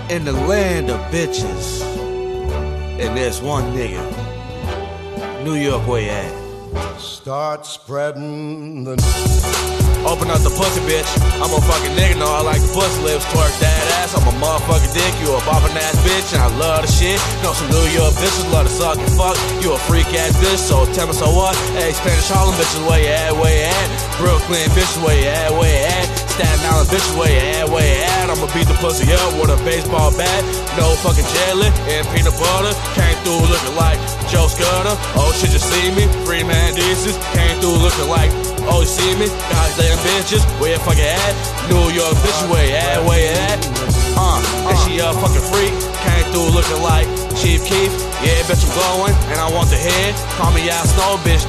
In the land of bitches, and there's one nigga, New York where you at. Start spreading the Open up the pussy, bitch. I'm a fucking nigga, know I like the pussy lips, twerk that ass. I'm a motherfucking dick, you a boppin' ass bitch, and I love the shit. Know some New York bitches love to suck and fuck. You a freak ass bitch, so tell me so what? Hey, Spanish Harlem bitches, where you at, where you at? Brooklyn bitches, where you at, where you at? Staten Island bitches, where you at, where you at? I'ma beat the pussy up with a baseball bat. No fucking jelly and peanut butter. Came through looking like Joe Scudder. Oh shit, you see me? Free man decent. Came through looking like, oh you see me? Goddamn bitches, where you fucking at? New York bitches, where you at, where you at? And she a fucking freak. Came through looking like Chief Keef. Yeah, bitch I'm glowing, and I want the head. Call me out snow, bitch.